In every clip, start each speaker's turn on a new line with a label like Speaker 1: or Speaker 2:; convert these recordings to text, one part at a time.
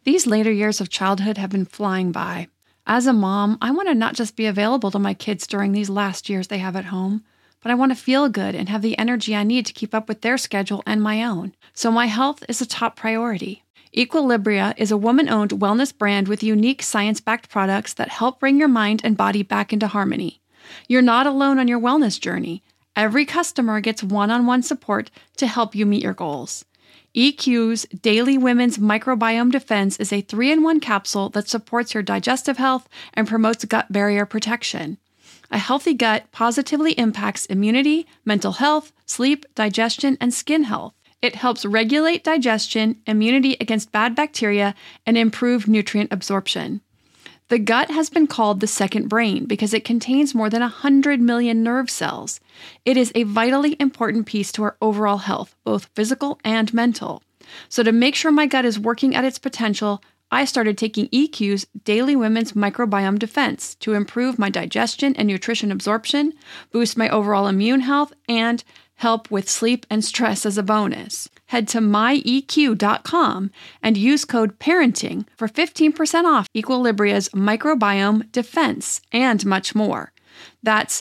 Speaker 1: These later years of childhood have been flying by. As a mom, I want to not just be available to my kids during these last years they have at home, but I want to feel good and have the energy I need to keep up with their schedule and my own. So my health is a top priority. Equilibria is a woman-owned wellness brand with unique science-backed products that help bring your mind and body back into harmony. You're not alone on your wellness journey. Every customer gets one-on-one support to help you meet your goals. EQ's Daily Women's Microbiome Defense is a 3-in-1 capsule that supports your digestive health and promotes gut barrier protection. A healthy gut positively impacts immunity, mental health, sleep, digestion, and skin health. It helps regulate digestion, immunity against bad bacteria, and improve nutrient absorption. The gut has been called the second brain because it contains more than 100 million nerve cells. It is a vitally important piece to our overall health, both physical and mental. So to make sure my gut is working at its potential, I started taking EQ's Daily Women's Microbiome Defense to improve my digestion and nutrition absorption, boost my overall immune health, and help with sleep and stress as a bonus. Head to myeq.com and use code PARENTING for 15% off Equilibria's Microbiome Defense and much more. That's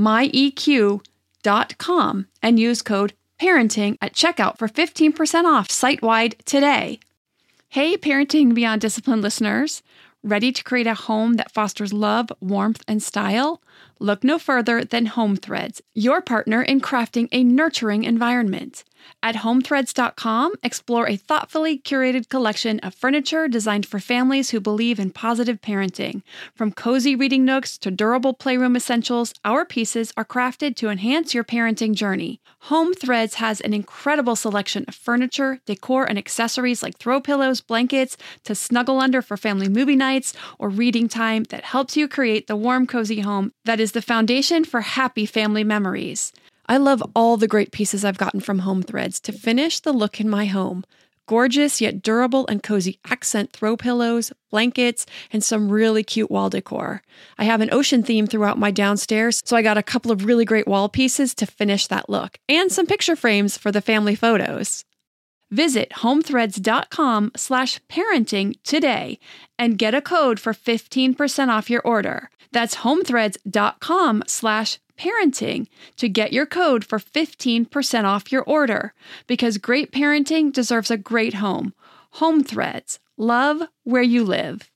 Speaker 1: myeq.com and use code PARENTING at checkout for 15% off site-wide today. Hey, Parenting Beyond Discipline listeners. Ready to create a home that fosters love, warmth, and style? Look no further than HomeThreads, your partner in crafting a nurturing environment. At HomeThreads.com, explore a thoughtfully curated collection of furniture designed for families who believe in positive parenting. From cozy reading nooks to durable playroom essentials, our pieces are crafted to enhance your parenting journey. HomeThreads has an incredible selection of furniture, decor, and accessories like throw pillows, blankets, to snuggle under for family movie nights or reading time that helps you create the warm, cozy home that is the foundation for happy family memories. I love all the great pieces I've gotten from HomeThreads to finish the look in my home. Gorgeous yet durable and cozy accent throw pillows, blankets, and some really cute wall decor. I have an ocean theme throughout my downstairs, so I got a couple of really great wall pieces to finish that look, and some picture frames for the family photos. Visit homethreads.com/parenting today and get a code for 15% off your order. That's homethreads.com/parenting to get your code for 15% off your order, because great parenting deserves a great home. HomeThreads. Love where you live.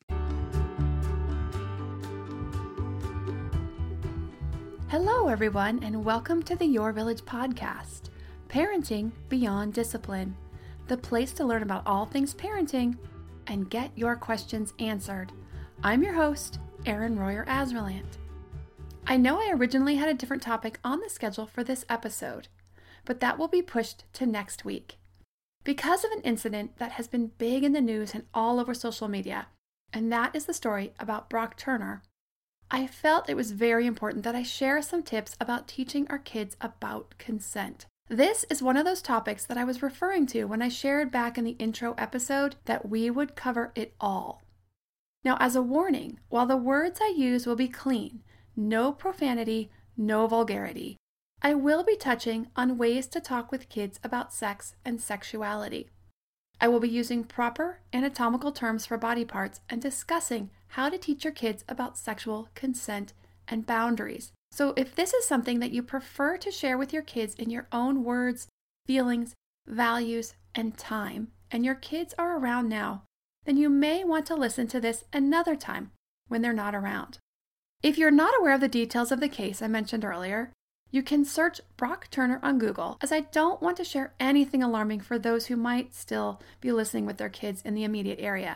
Speaker 1: Hello, everyone, and welcome to the Your Village podcast, Parenting Beyond Discipline, the place to learn about all things parenting and get your questions answered. I'm your host, Erin Royer Azralant. I know I originally had a different topic on the schedule for this episode, but that will be pushed to next week. Because of an incident that has been big in the news and all over social media, and that is the story about Brock Turner, I felt it was very important that I share some tips about teaching our kids about consent. This is one of those topics that I was referring to when I shared back in the intro episode that we would cover it all. Now, as a warning, while the words I use will be clean, no profanity, no vulgarity, I will be touching on ways to talk with kids about sex and sexuality. I will be using proper anatomical terms for body parts and discussing how to teach your kids about sexual consent and boundaries. So if this is something that you prefer to share with your kids in your own words, feelings, values, and time, and your kids are around now, then you may want to listen to this another time when they're not around. If you're not aware of the details of the case I mentioned earlier, you can search Brock Turner on Google, as I don't want to share anything alarming for those who might still be listening with their kids in the immediate area.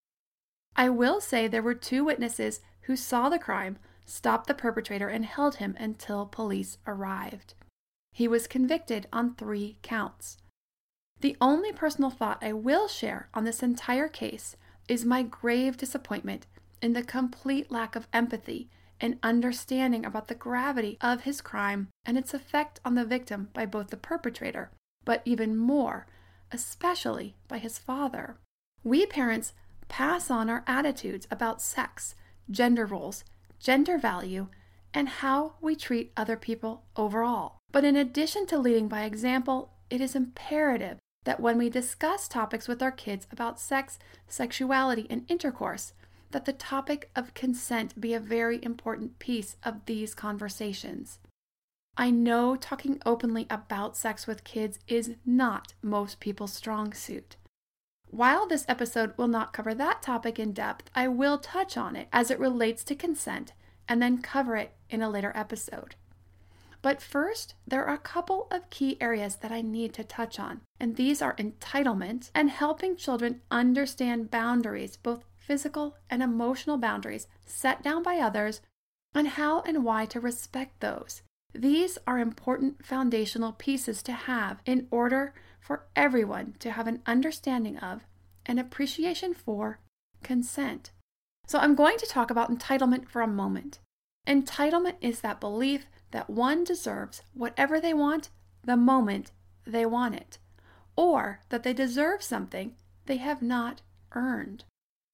Speaker 1: I will say there were 2 witnesses who saw the crime, stopped the perpetrator, and held him until police arrived. He was convicted on 3 counts. The only personal thought I will share on this entire case is my grave disappointment in the complete lack of empathy and understanding about the gravity of his crime and its effect on the victim by both the perpetrator, but even more, especially by his father. We parents pass on our attitudes about sex, gender roles, gender value, and how we treat other people overall. But in addition to leading by example, it is imperative that when we discuss topics with our kids about sex, sexuality, and intercourse, that the topic of consent be a very important piece of these conversations. I know talking openly about sex with kids is not most people's strong suit. While this episode will not cover that topic in depth, I will touch on it as it relates to consent and then cover it in a later episode. But first, there are a couple of key areas that I need to touch on, and these are entitlement and helping children understand boundaries, both physical and emotional boundaries set down by others, and how and why to respect those. These are important foundational pieces to have in order for everyone to have an understanding of and appreciation for consent. So I'm going to talk about entitlement for a moment. Entitlement is that belief that one deserves whatever they want the moment they want it, or that they deserve something they have not earned.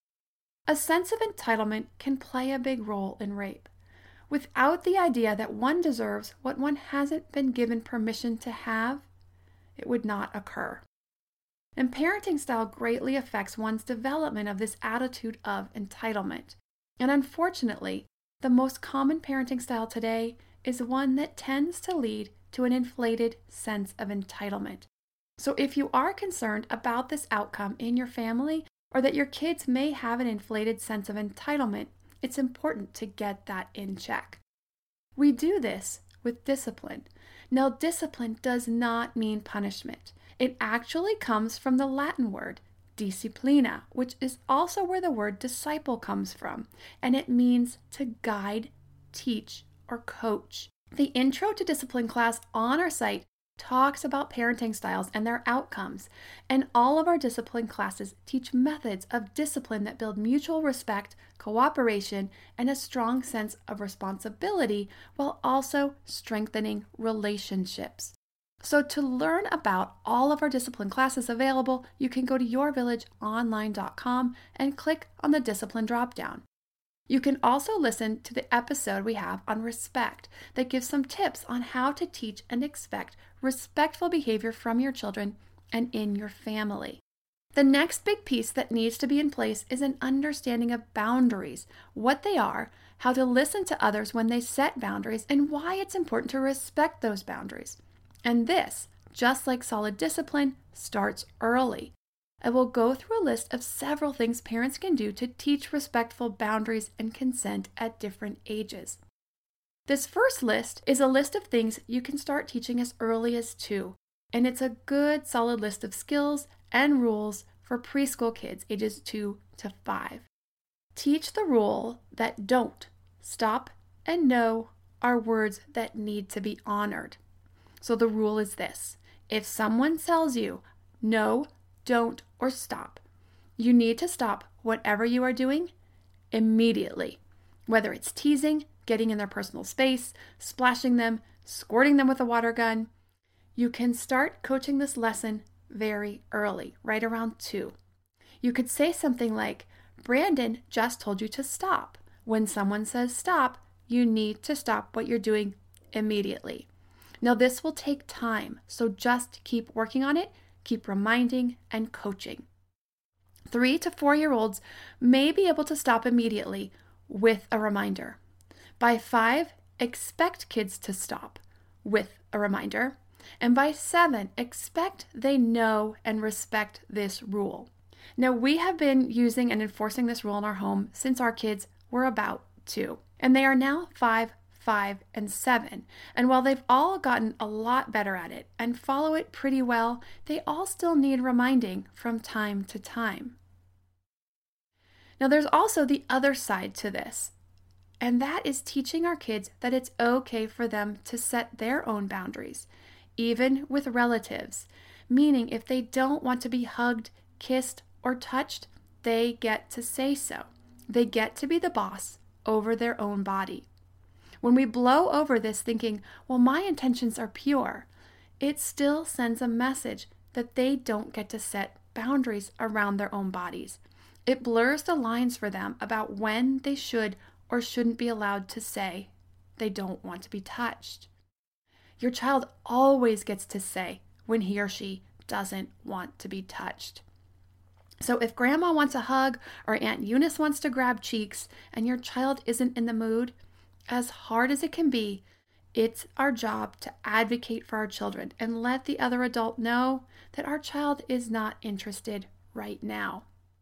Speaker 1: A sense of entitlement can play a big role in rape. Without the idea that one deserves what one hasn't been given permission to have, it would not occur. And parenting style greatly affects one's development of this attitude of entitlement. And unfortunately, the most common parenting style today is one that tends to lead to an inflated sense of entitlement. So if you are concerned about this outcome in your family, or that your kids may have an inflated sense of entitlement, it's important to get that in check. We do this with discipline. Now, discipline does not mean punishment. It actually comes from the Latin word disciplina, which is also where the word disciple comes from, and it means to guide, teach, or coach. The Intro to Discipline class on our site talks about parenting styles and their outcomes, and all of our discipline classes teach methods of discipline that build mutual respect, cooperation, and a strong sense of responsibility while also strengthening relationships. So to learn about all of our discipline classes available, you can go to yourvillageonline.com and click on the discipline dropdown. You can also listen to the episode we have on respect that gives some tips on how to teach and expect respectful behavior from your children and in your family. The next big piece that needs to be in place is an understanding of boundaries, what they are, how to listen to others when they set boundaries, and why it's important to respect those boundaries. And this, just like solid discipline, starts early. I will go through a list of several things parents can do to teach respectful boundaries and consent at different ages. This first list is a list of things you can start teaching as early as 2, and it's a good solid list of skills and rules for preschool kids ages 2 to 5. Teach the rule that don't, stop, and no are words that need to be honored. So the rule is this: if someone tells you no, don't, or stop, you need to stop whatever you are doing immediately. Whether it's teasing, getting in their personal space, splashing them, squirting them with a water gun, you can start coaching this lesson very early, right around 2. You could say something like, Brandon just told you to stop. When someone says stop, you need to stop what you're doing immediately. Now this will take time, so just keep working on it. Keep reminding and coaching. 3 to 4-year-olds may be able to stop immediately with a reminder. By 5, expect kids to stop with a reminder. And by 7, expect they know and respect this rule. Now, we have been using and enforcing this rule in our home since our kids were about 2. And they are now 5, and 7. And while they've all gotten a lot better at it and follow it pretty well, they all still need reminding from time to time. Now there's also the other side to this, and that is teaching our kids that it's okay for them to set their own boundaries, even with relatives, meaning if they don't want to be hugged, kissed, or touched, they get to say so. They get to be the boss over their own body. When we blow over this thinking, well, my intentions are pure, it still sends a message that they don't get to set boundaries around their own bodies. It blurs the lines for them about when they should or shouldn't be allowed to say they don't want to be touched. Your child always gets to say when he or she doesn't want to be touched. So if grandma wants a hug or Aunt Eunice wants to grab cheeks and your child isn't in the mood, as hard as it can be, it's our job to advocate for our children and let the other adult know that our child is not interested right now.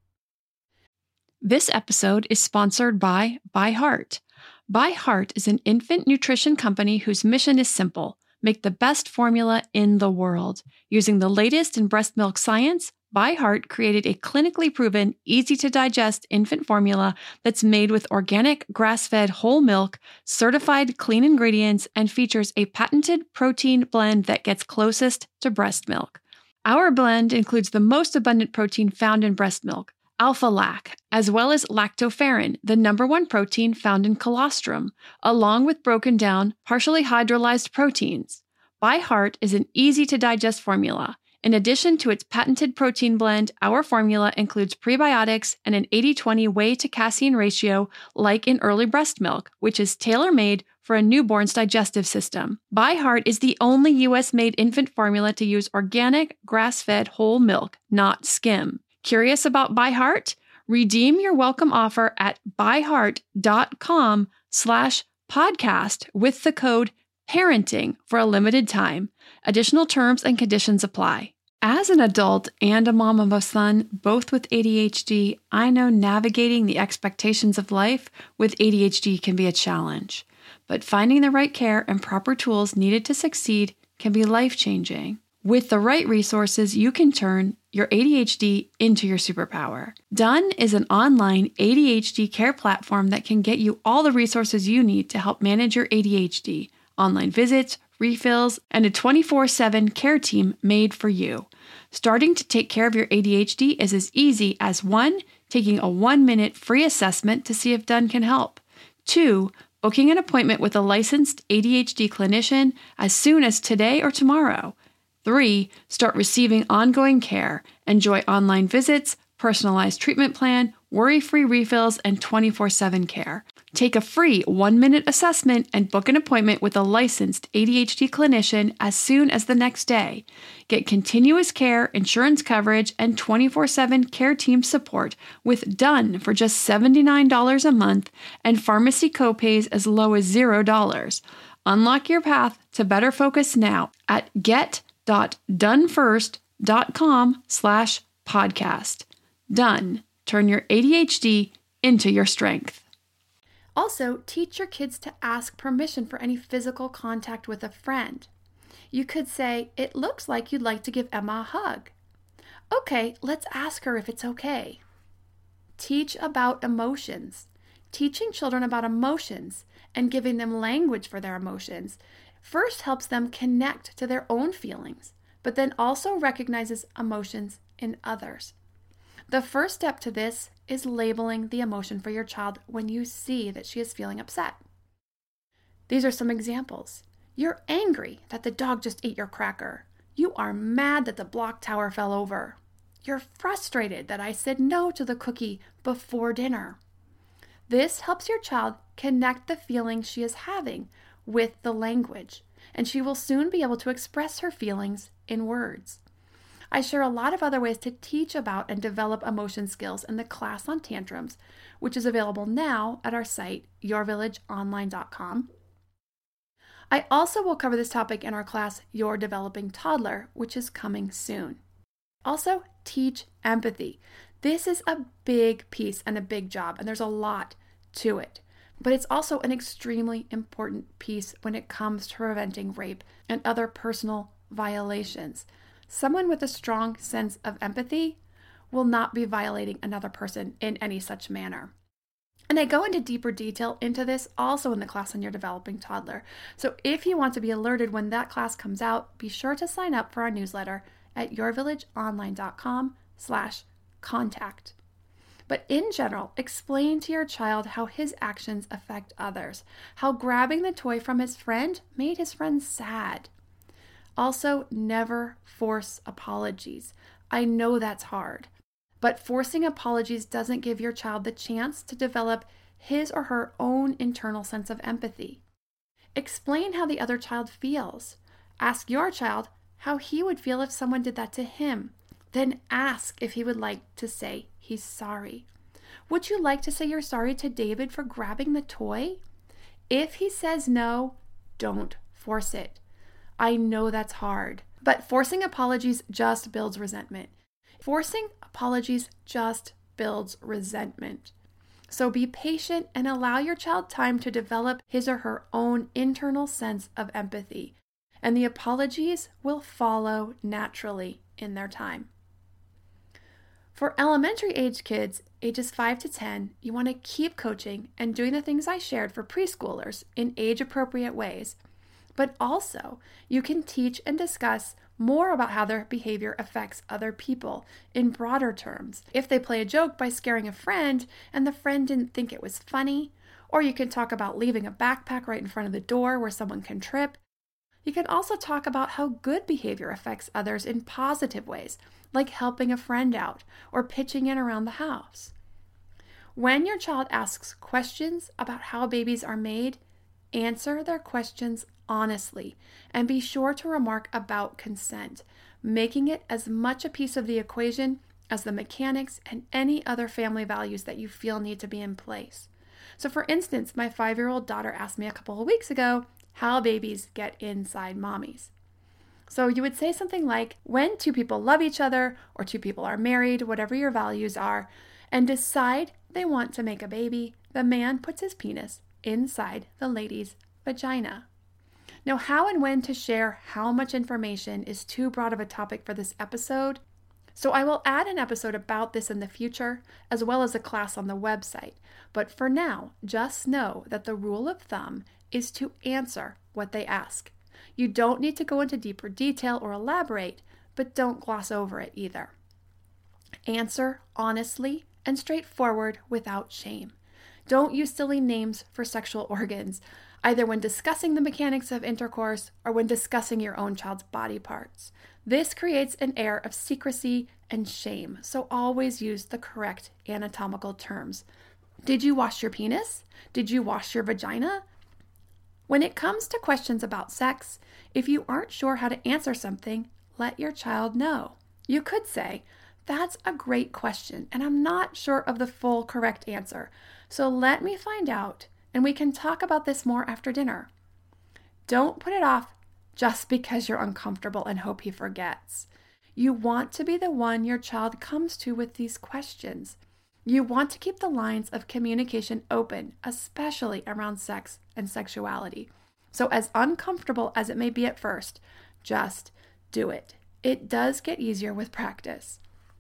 Speaker 2: This episode is sponsored by ByHeart. ByHeart is an infant nutrition company whose mission is simple: make the best formula in the world. Using the latest in breast milk science, ByHeart created a clinically proven, easy-to-digest infant formula that's made with organic, grass-fed whole milk, certified clean ingredients, and features a patented protein blend that gets closest to breast milk. Our blend includes the most abundant protein found in breast milk, alpha-lac, as well as lactoferrin, the #1 protein found in colostrum, along with broken down, partially hydrolyzed proteins. ByHeart is an easy-to-digest formula. In addition to its patented protein blend, our formula includes prebiotics and an 80-20 whey to casein ratio like in early breast milk, which is tailor-made for a newborn's digestive system. ByHeart is the only U.S.-made infant formula to use organic, grass-fed whole milk, not skim. Curious about ByHeart? Redeem your welcome offer at byheart.com/podcast with the code PARENTING for a limited time. Additional terms and conditions apply. As an adult and a mom of a son, both with ADHD, I know navigating the expectations of life with ADHD can be a challenge. But finding the right care and proper tools needed to succeed can be life-changing. With the right resources, you can turn your ADHD into your superpower. Done is an online ADHD care platform that can get you all the resources you need to help manage your ADHD, online visits, refills, and a 24/7 care team made for you. Starting to take care of your ADHD is as easy as 1, taking a 1-minute free assessment to see if Done can help. 2, booking an appointment with a licensed ADHD clinician as soon as today or tomorrow. 3, start receiving ongoing care. Enjoy online visits, personalized treatment plan, worry-free refills, and 24/7 care. Take a free 1-minute assessment and book an appointment with a licensed ADHD clinician as soon as the next day. Get continuous care, insurance coverage, and 24/7 care team support with Done for just $79 a month and pharmacy copays as low as $0. Unlock your path to better focus now at get.donefirst.com/podcast. Done. Turn your ADHD into your strength.
Speaker 1: Also, teach your kids to ask permission for any physical contact with a friend. You could say, "It looks like you'd like to give Emma a hug." "Okay, let's ask her if it's okay." Teach about emotions. Teaching children about emotions and giving them language for their emotions first helps them connect to their own feelings, but then also recognizes emotions in others. The first step to this is labeling the emotion for your child when you see that she is feeling upset. These are some examples. You're angry that the dog just ate your cracker. You are mad that the block tower fell over. You're frustrated that I said no to the cookie before dinner. This helps your child connect the feelings she is having with the language, and she will soon be able to express her feelings in words. I share a lot of other ways to teach about and develop emotion skills in the class on tantrums, which is available now at our site, yourvillageonline.com. I also will cover this topic in our class, Your Developing Toddler, which is coming soon. Also, teach empathy. This is a big piece and a big job, and there's a lot to it. But it's also an extremely important piece when it comes to preventing rape and other personal violations. Someone with a strong sense of empathy will not be violating another person in any such manner. And I go into deeper detail into this also in the class on Your Developing Toddler. So if you want to be alerted when that class comes out, be sure to sign up for our newsletter at yourvillageonline.com/contact. But in general, explain to your child how his actions affect others, how grabbing the toy from his friend made his friend sad. Also, never force apologies. I know that's hard, but forcing apologies doesn't give your child the chance to develop his or her own internal sense of empathy. Explain how the other child feels. Ask your child, how he would feel if someone did that to him. Then ask if he would like to say he's sorry. Would you like to say you're sorry to David for grabbing the toy? If he says no, don't force it. I know that's hard, but forcing apologies just builds resentment. Forcing apologies just builds resentment. So be patient and allow your child time to develop his or her own internal sense of empathy, and the apologies will follow naturally in their time. For elementary age kids, ages 5 to 10, you want to keep coaching and doing the things I shared for preschoolers in age-appropriate ways. But also, you can teach and discuss more about how their behavior affects other people in broader terms. If they play a joke by scaring a friend and the friend didn't think it was funny, or you can talk about leaving a backpack right in front of the door where someone can trip. You can also talk about how good behavior affects others in positive ways, like helping a friend out or pitching in around the house. When your child asks questions about how babies are made, answer their questions honestly and be sure to remark about consent, making it as much a piece of the equation as the mechanics and any other family values that you feel need to be in place. So for instance, my 5-year-old daughter asked me a couple of weeks ago how babies get inside mommies. So you would say something like, when two people love each other or two people are married, whatever your values are, and decide they want to make a baby, the man puts his penis inside the lady's vagina. Now, how and when to share how much information is too broad of a topic for this episode, so I will add an episode about this in the future, as well as a class on the website. But for now, just know that the rule of thumb is to answer what they ask. You don't need to go into deeper detail or elaborate, but don't gloss over it either. Answer honestly and straightforward without shame. Don't use silly names for sexual organs, either when discussing the mechanics of intercourse or when discussing your own child's body parts. This creates an air of secrecy and shame, so always use the correct anatomical terms. Did you wash your penis? Did you wash your vagina? When it comes to questions about sex, if you aren't sure how to answer something, let your child know. You could say, "That's a great question, and I'm not sure of the full correct answer. So let me find out, and we can talk about this more after dinner." Don't put it off just because you're uncomfortable and hope he forgets. You want to be the one your child comes to with these questions. You want to keep the lines of communication open, especially around sex and sexuality. So as uncomfortable as it may be at first, just do it. It does get easier with practice.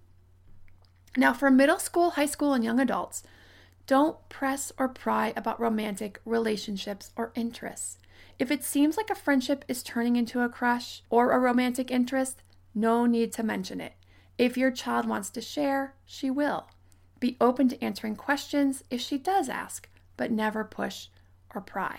Speaker 1: Now for middle school, high school, and young adults, don't press or pry about romantic relationships or interests. If it seems like a friendship is turning into a crush or a romantic interest, no need to mention it. If your child wants to share, she will. Be open to answering questions if she does ask, but never push or pry.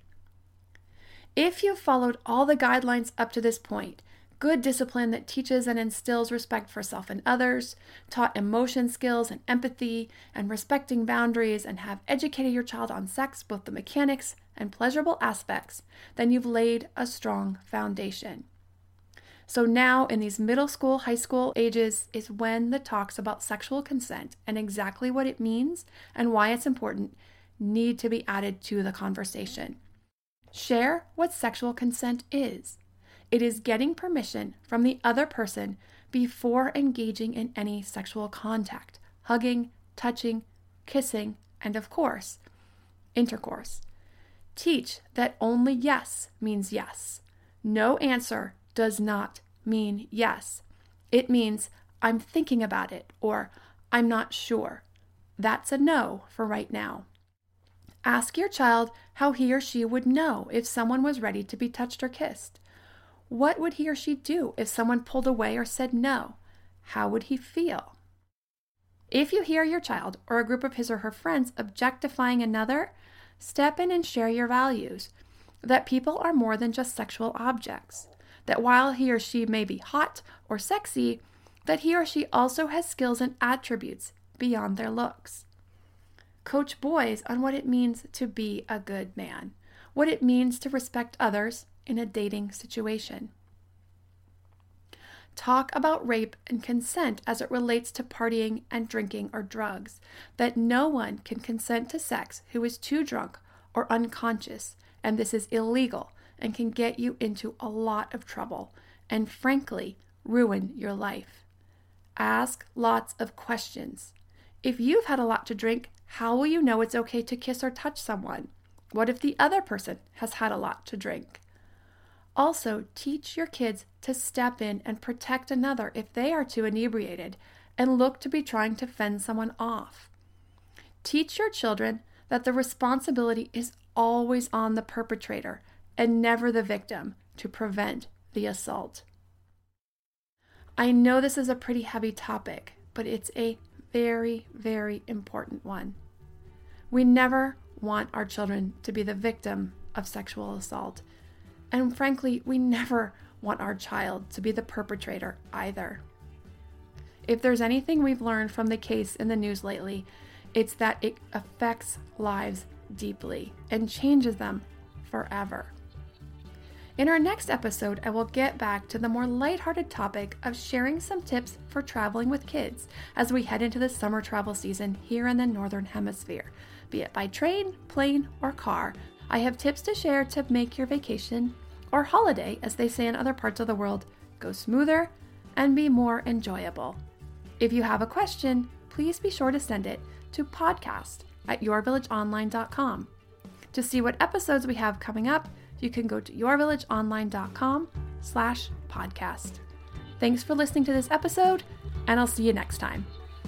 Speaker 1: If you've followed all the guidelines up to this point, good discipline that teaches and instills respect for self and others, taught emotion skills and empathy, and respecting boundaries, and have educated your child on sex, both the mechanics and pleasurable aspects, then you've laid a strong foundation. So now in these middle school, high school ages is when the talks about sexual consent and exactly what it means and why it's important need to be added to the conversation. Share what sexual consent is. It is getting permission from the other person before engaging in any sexual contact, hugging, touching, kissing, and of course, intercourse. Teach that only yes means yes. No answer does not mean yes. It means I'm thinking about it or I'm not sure. That's a no for right now. Ask your child how he or she would know if someone was ready to be touched or kissed. What would he or she do if someone pulled away or said no? How would he feel? If you hear your child or a group of his or her friends objectifying another, step in and share your values, that people are more than just sexual objects, that while he or she may be hot or sexy, that he or she also has skills and attributes beyond their looks. Coach boys on what it means to be a good man, what it means to respect others in a dating situation. talk about rape and consent as it relates to partying and drinking or drugs, that no one can consent to sex who is too drunk or unconscious, and this is illegal and can get you into a lot of trouble and, frankly, ruin your life. Ask lots of questions. If you've had a lot to drink, how will you know it's okay to kiss or touch someone? What if the other person has had a lot to drink? Also, teach your kids to step in and protect another if they are too inebriated and look to be trying to fend someone off. Teach your children that the responsibility is always on the perpetrator and never the victim to prevent the assault. I know this is a pretty heavy topic, but it's a very, very important one. We never want our children to be the victim of sexual assault. And frankly, we never want our child to be the perpetrator either. If there's anything we've learned from the case in the news lately, it's that it affects lives deeply and changes them forever. In our next episode, I will get back to the more lighthearted topic of sharing some tips for traveling with kids as we head into the summer travel season here in the Northern Hemisphere. Be it by train, plane, or car, I have tips to share to make your vacation, or holiday, as they say in other parts of the world, go smoother and be more enjoyable. If you have a question, please be sure to send it to podcast@yourvillageonline.com. To see what episodes we have coming up, you can go to yourvillageonline.com/podcast. Thanks for listening to this episode, and I'll see you next time.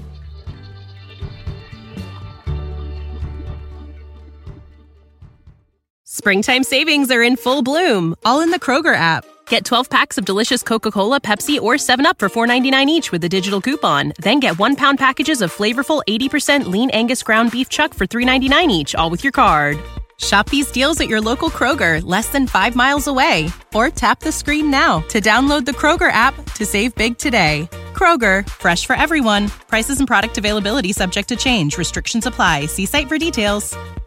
Speaker 3: Springtime savings are in full bloom, all in the Kroger app. Get 12 packs of delicious Coca-Cola, Pepsi, or 7-Up for $4.99 each with a digital coupon. Then get 1-pound packages of flavorful 80% lean Angus ground beef chuck for $3.99 each, all with your card. Shop these deals at your local Kroger, less than 5 miles away. Or tap the screen now to download the Kroger app to save big today. Kroger, fresh for everyone. Prices and product availability subject to change. Restrictions apply. See site for details.